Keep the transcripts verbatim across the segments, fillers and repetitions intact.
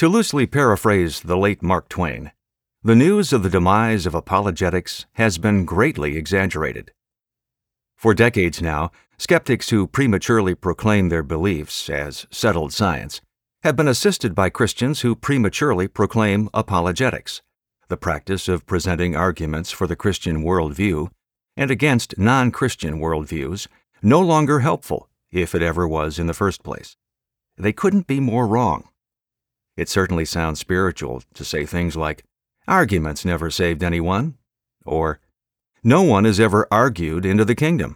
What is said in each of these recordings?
To loosely paraphrase the late Mark Twain, the news of the demise of apologetics has been greatly exaggerated. For decades now, skeptics who prematurely proclaim their beliefs as settled science have been assisted by Christians who prematurely proclaim apologetics, the practice of presenting arguments for the Christian worldview and against non-Christian worldviews, no longer helpful, if it ever was in the first place. They couldn't be more wrong. It certainly sounds spiritual to say things like, "Arguments never saved anyone," or "No one is ever argued into the kingdom."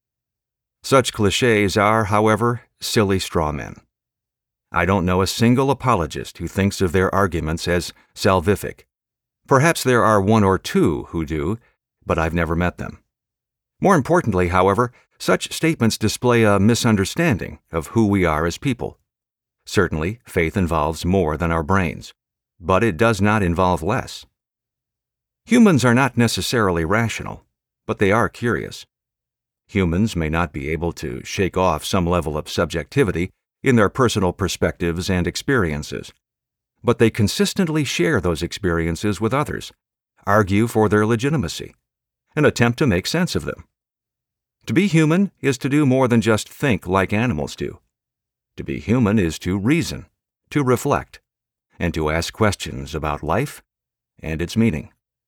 Such cliches are, however, silly straw men. I don't know a single apologist who thinks of their arguments as salvific. Perhaps there are one or two who do, but I've never met them. More importantly, however, such statements display a misunderstanding of who we are as people. Certainly, faith involves more than our brains, but it does not involve less. Humans are not necessarily rational, but they are curious. Humans may not be able to shake off some level of subjectivity in their personal perspectives and experiences, but they consistently share those experiences with others, argue for their legitimacy, and attempt to make sense of them. To be human is to do more than just think like animals do. To be human is to reason, to reflect, and to ask questions about life and its meaning.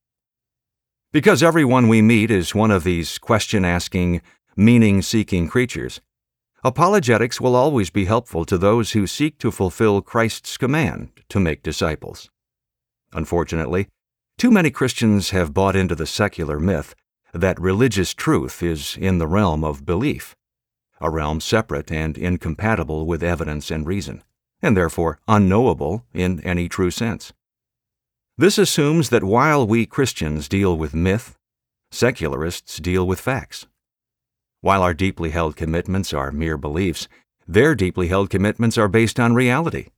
Because everyone we meet is one of these question-asking, meaning-seeking creatures, apologetics will always be helpful to those who seek to fulfill Christ's command to make disciples. Unfortunately, too many Christians have bought into the secular myth that religious truth is in the realm of belief, a realm separate and incompatible with evidence and reason, and therefore unknowable in any true sense. This assumes that while we Christians deal with myth, secularists deal with facts. While our deeply held commitments are mere beliefs, their deeply held commitments are based on reality.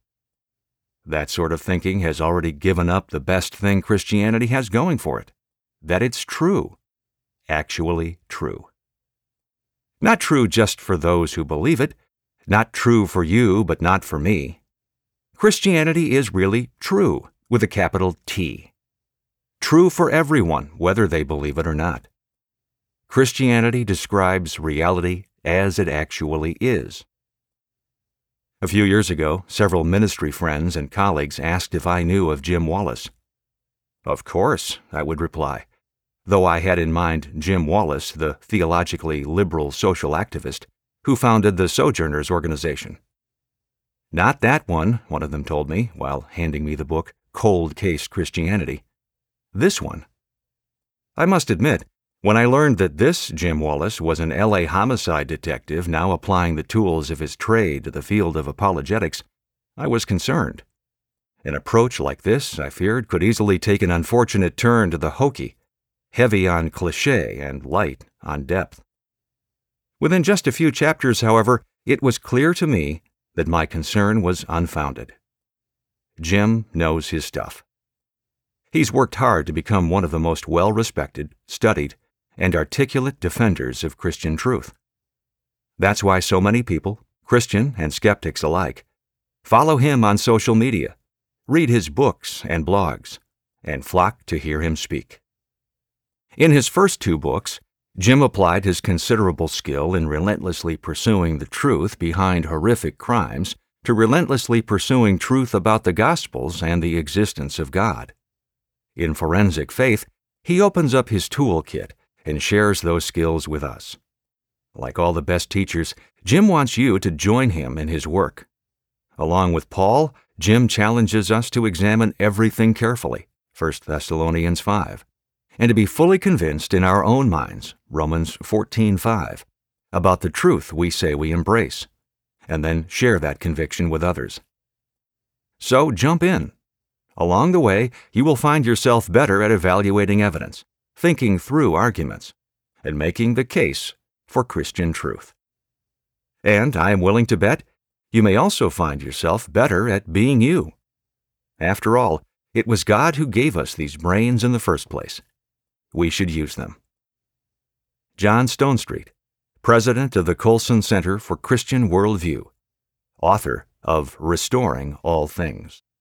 That sort of thinking has already given up the best thing Christianity has going for it, that it's true, actually true. Not true just for those who believe it, not true for you but not for me. Christianity is really true, with a capital T. True for everyone, whether they believe it or not. Christianity describes reality as it actually is. A few years ago, several ministry friends and colleagues asked if I knew of Jim Wallis. Of course, I would reply, though I had in mind Jim Wallis, the theologically liberal social activist who founded the Sojourners Organization. Not that one, one of them told me while handing me the book Cold Case Christianity. This one. I must admit, when I learned that this Jim Wallis was an L A homicide detective now applying the tools of his trade to the field of apologetics, I was concerned. An approach like this, I feared, could easily take an unfortunate turn to the hokey, heavy on cliché and light on depth. Within just a few chapters, however, it was clear to me that my concern was unfounded. Jim knows his stuff. He's worked hard to become one of the most well-respected, studied, and articulate defenders of Christian truth. That's why so many people, Christian and skeptics alike, follow him on social media, read his books and blogs, and flock to hear him speak. In his first two books, Jim applied his considerable skill in relentlessly pursuing the truth behind horrific crimes to relentlessly pursuing truth about the Gospels and the existence of God. In Forensic Faith, he opens up his toolkit and shares those skills with us. Like all the best teachers, Jim wants you to join him in his work. Along with Paul, Jim challenges us to examine everything carefully, First Thessalonians five, and to be fully convinced in our own minds, Romans fourteen five, about the truth we say we embrace, and then share that conviction with others. So jump in. Along the way, you will find yourself better at evaluating evidence, thinking through arguments, and making the case for Christian truth. And I am willing to bet you may also find yourself better at being you. After all, it was God who gave us these brains in the first place. We should use them. John Stonestreet, President of the Colson Center for Christian Worldview, author of Restoring All Things.